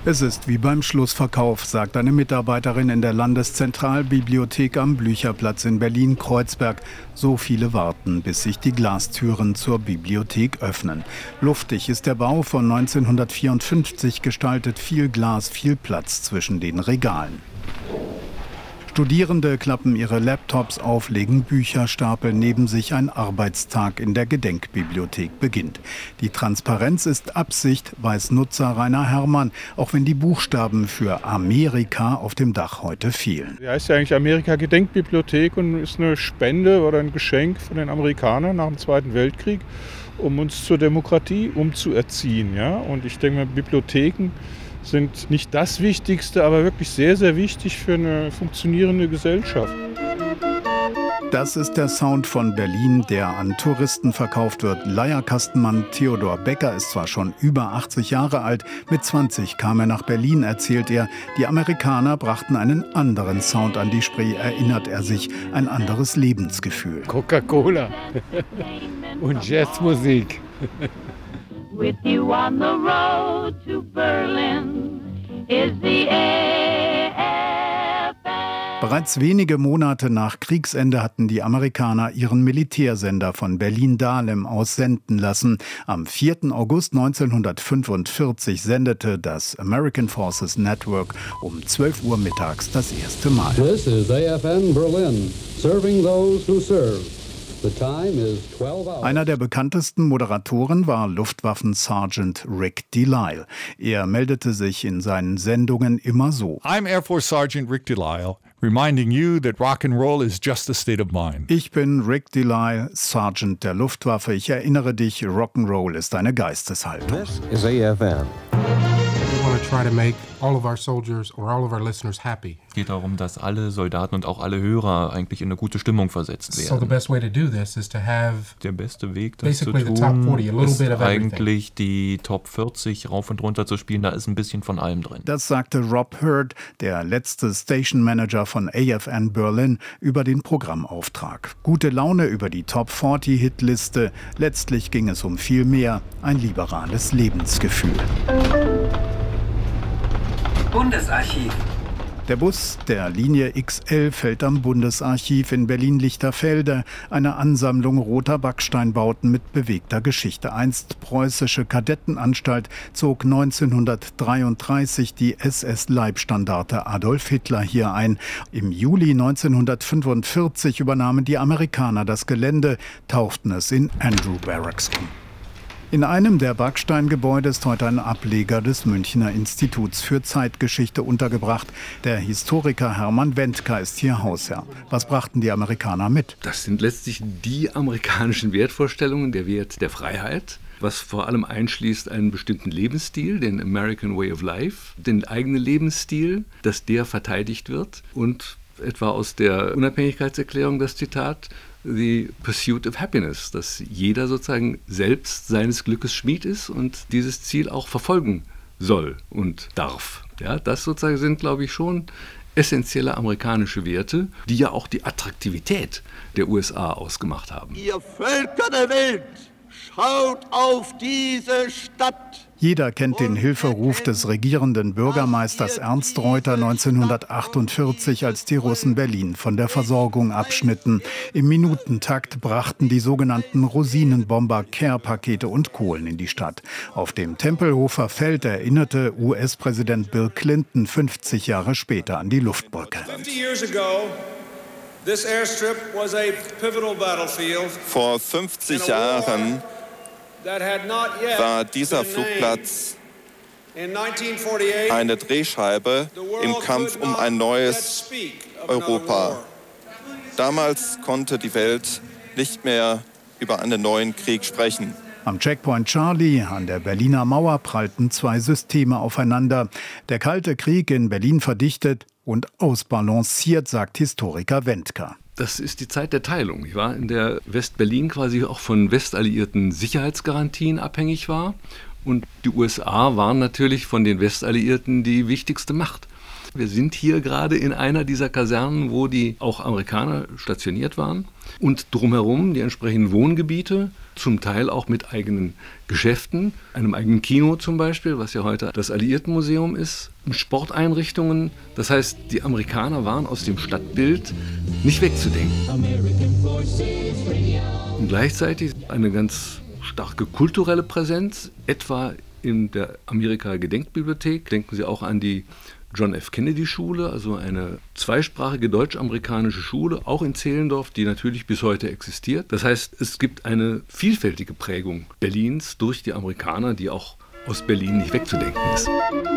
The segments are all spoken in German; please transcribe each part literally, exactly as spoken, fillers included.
Es ist wie beim Schlussverkauf, sagt eine Mitarbeiterin in der Landeszentralbibliothek am Blücherplatz in Berlin-Kreuzberg. So viele warten, bis sich die Glastüren zur Bibliothek öffnen. Luftig ist der Bau von neunzehnhundertvierundfünfzig gestaltet, viel Glas, viel Platz zwischen den Regalen. Studierende klappen ihre Laptops auf, legen Bücherstapel neben sich. Ein Arbeitstag in der Gedenkbibliothek beginnt. Die Transparenz ist Absicht, weiß Nutzer Rainer Herrmann, auch wenn die Buchstaben für Amerika auf dem Dach heute fehlen. Die heißt ja eigentlich Amerika Gedenkbibliothek und ist eine Spende oder ein Geschenk von den Amerikanern nach dem Zweiten Weltkrieg, um uns zur Demokratie umzuerziehen. Ja? Und ich denke mal, Bibliotheken sind nicht das Wichtigste, aber wirklich sehr, sehr wichtig für eine funktionierende Gesellschaft. Das ist der Sound von Berlin, der an Touristen verkauft wird. Leierkastenmann Theodor Becker ist zwar schon über achtzig Jahre alt, mit zwanzig kam er nach Berlin, erzählt er. Die Amerikaner brachten einen anderen Sound an die Spree, erinnert er sich, ein anderes Lebensgefühl. Coca-Cola und Jazzmusik. With you on the road to Berlin is the A F M. Bereits wenige Monate nach Kriegsende hatten die Amerikaner ihren Militärsender von Berlin-Dahlem aus senden lassen. Am vierten August neunzehnhundertfünfundvierzig sendete das American Forces Network um zwölf Uhr mittags das erste Mal. This is A F M Berlin, serving those who serve. Einer der bekanntesten Moderatoren war Luftwaffen-Sergeant Rick Delisle. Er meldete sich in seinen Sendungen immer so. I'm Air Force Sergeant Rick Delisle, reminding you that rock and roll is just a state of mind. Ich bin Rick Delisle, Sergeant der Luftwaffe. Ich erinnere dich, Rock'n'Roll ist eine Geisteshaltung. This is A F M. We want to try to make all of our soldiers or all of our listeners happy. Es geht darum, dass alle Soldaten und auch alle Hörer eigentlich in eine gute Stimmung versetzt werden. So the best way to do this is to have Der beste Weg, das zu basically the top tun, forty, a little ist bit of everything. eigentlich die Top vierzig rauf und runter zu spielen. Da ist ein bisschen von allem drin. Das sagte Rob Hurd, der letzte Station Manager von A F N Berlin, über den Programmauftrag. Gute Laune über die Top vierzig Hitliste. Letztlich ging es um viel mehr, ein liberales Lebensgefühl. Bundesarchiv. Der Bus der Linie X elf fällt am Bundesarchiv in Berlin-Lichterfelde, eine Ansammlung roter Backsteinbauten mit bewegter Geschichte. Einst preußische Kadettenanstalt zog neunzehnhundertdreiunddreißig die S S-Leibstandarte Adolf Hitler hier ein. Im Juli neunzehnhundertfünfundvierzig übernahmen die Amerikaner das Gelände, tauchten es in Andrew Barracks um. In einem der Backsteingebäude ist heute ein Ableger des Münchner Instituts für Zeitgeschichte untergebracht. Der Historiker Hermann Wendker ist hier Hausherr. Was brachten die Amerikaner mit? Das sind letztlich die amerikanischen Wertvorstellungen, der Wert der Freiheit, was vor allem einschließt einen bestimmten Lebensstil, den American Way of Life, den eigenen Lebensstil, dass der verteidigt wird und etwa aus der Unabhängigkeitserklärung das Zitat: The pursuit of happiness, dass jeder sozusagen selbst seines Glückes Schmied ist und dieses Ziel auch verfolgen soll und darf. Ja, das sozusagen sind, glaube ich, schon essentielle amerikanische Werte, die ja auch die Attraktivität der U S A ausgemacht haben. Ihr Völker der Welt, schaut auf diese Stadt! Jeder kennt den Hilferuf des regierenden Bürgermeisters Ernst Reuter neunzehnhundertachtundvierzig, als die Russen Berlin von der Versorgung abschnitten. Im Minutentakt brachten die sogenannten Rosinenbomber Care-Pakete und Kohlen in die Stadt. Auf dem Tempelhofer Feld erinnerte U S-Präsident Bill Clinton fünfzig Jahre später an die Luftbrücke. Vor fünfzig Jahren war dieser Flugplatz eine Drehscheibe im Kampf um ein neues Europa. Damals konnte die Welt nicht mehr über einen neuen Krieg sprechen. Am Checkpoint Charlie an der Berliner Mauer prallten zwei Systeme aufeinander. Der Kalte Krieg in Berlin verdichtet und ausbalanciert, sagt Historiker Wendker. Das ist die Zeit der Teilung. Ich war in der West-Berlin quasi auch von westalliierten Sicherheitsgarantien abhängig war. Und die U S A waren natürlich von den Westalliierten die wichtigste Macht. Wir sind hier gerade in einer dieser Kasernen, wo die auch Amerikaner stationiert waren. Und drumherum die entsprechenden Wohngebiete, zum Teil auch mit eigenen Geschäften, einem eigenen Kino zum Beispiel, was ja heute das Alliiertenmuseum ist, Sporteinrichtungen. Das heißt, die Amerikaner waren aus dem Stadtbild nicht wegzudenken. Und gleichzeitig eine ganz starke kulturelle Präsenz, etwa in der Amerika-Gedenkbibliothek. Denken Sie auch an die John F. Kennedy-Schule, also eine zweisprachige deutsch-amerikanische Schule, auch in Zehlendorf, die natürlich bis heute existiert. Das heißt, es gibt eine vielfältige Prägung Berlins durch die Amerikaner, die auch aus Berlin nicht wegzudenken ist.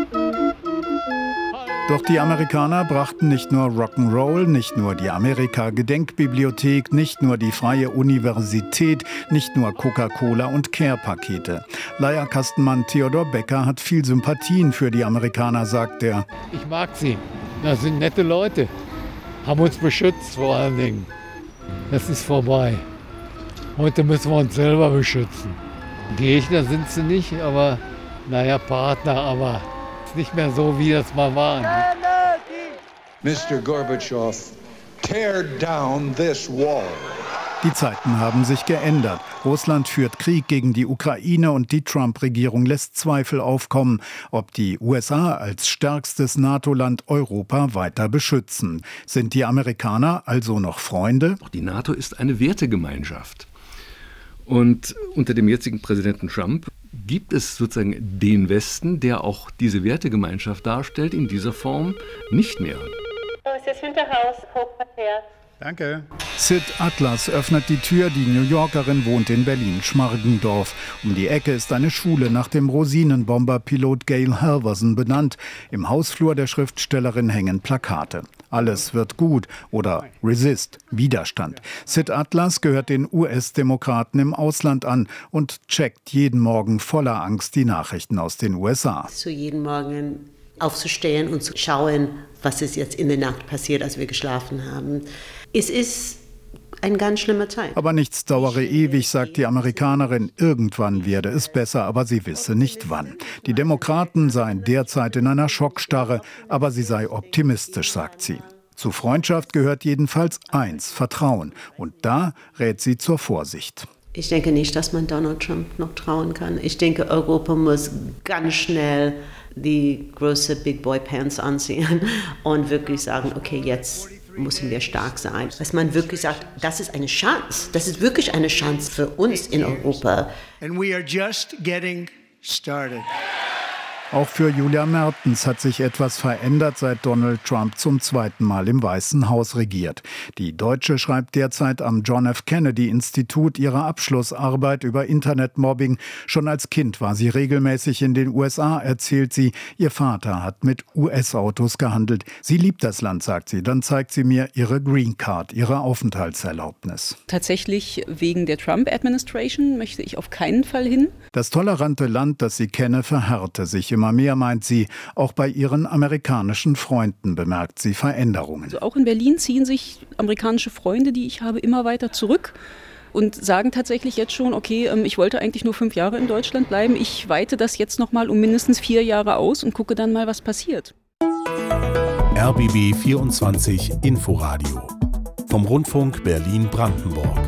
Doch die Amerikaner brachten nicht nur Rock'n'Roll, nicht nur die Amerika-Gedenkbibliothek, nicht nur die Freie Universität, nicht nur Coca-Cola und Care-Pakete. Leierkastenmann Theodor Becker hat viel Sympathien für die Amerikaner, sagt er. Ich mag sie. Das sind nette Leute. Haben uns beschützt vor allen Dingen. Das ist vorbei. Heute müssen wir uns selber beschützen. Gegner sind sie nicht, aber naja, Partner, aber nicht mehr so, wie das mal war. Mister Gorbatschow, tear down this wall. Die Zeiten haben sich geändert. Russland führt Krieg gegen die Ukraine und die Trump-Regierung lässt Zweifel aufkommen, ob die U S A als stärkstes NATO-Land Europa weiter beschützen. Sind die Amerikaner also noch Freunde? Die NATO ist eine Wertegemeinschaft. Und unter dem jetzigen Präsidenten Trump gibt es sozusagen den Westen, der auch diese Wertegemeinschaft darstellt, in dieser Form nicht mehr. Oh, es ist Hinterhaus, Hochquartier. Danke. Sid Atlas öffnet die Tür. Die New Yorkerin wohnt in Berlin-Schmargendorf. Um die Ecke ist eine Schule nach dem Rosinenbomber-Pilot Gail Halvorsen benannt. Im Hausflur der Schriftstellerin hängen Plakate. Alles wird gut oder Resist, Widerstand. Sid Atlas gehört den U S-Demokraten im Ausland an und checkt jeden Morgen voller Angst die Nachrichten aus den U S A. So jeden Morgen aufzustehen und zu schauen, was ist jetzt in der Nacht passiert, als wir geschlafen haben. Es ist eine ganz schlimme Zeit. Aber nichts dauere ewig, sagt die Amerikanerin. Irgendwann werde es besser, aber sie wisse nicht wann. Die Demokraten seien derzeit in einer Schockstarre, aber sie sei optimistisch, sagt sie. Zu Freundschaft gehört jedenfalls eins, Vertrauen. Und da rät sie zur Vorsicht. Ich denke nicht, dass man Donald Trump noch trauen kann. Ich denke, Europa muss ganz schnell die große Big Boy Pants anziehen und wirklich sagen, okay, jetzt müssen wir stark sein. Dass man wirklich sagt, das ist eine Chance. Das ist wirklich eine Chance für uns in Europa. And we are just getting started. Auch für Julia Mertens hat sich etwas verändert, seit Donald Trump zum zweiten Mal im Weißen Haus regiert. Die Deutsche schreibt derzeit am John F. Kennedy Institut ihre Abschlussarbeit über Internetmobbing. Schon als Kind war sie regelmäßig in den U S A, erzählt sie. Ihr Vater hat mit U S-Autos gehandelt. Sie liebt das Land, sagt sie. Dann zeigt sie mir ihre Green Card, ihre Aufenthaltserlaubnis. Tatsächlich wegen der Trump-Administration möchte ich auf keinen Fall hin. Das tolerante Land, das sie kenne, verhärte sich immer mehr, meint sie. Auch bei ihren amerikanischen Freunden bemerkt sie Veränderungen. Also auch in Berlin ziehen sich amerikanische Freunde, die ich habe, immer weiter zurück und sagen tatsächlich jetzt schon, okay, ich wollte eigentlich nur fünf Jahre in Deutschland bleiben. Ich weite das jetzt noch mal um mindestens vier Jahre aus und gucke dann mal, was passiert. R B B vierundzwanzig Inforadio vom Rundfunk Berlin-Brandenburg.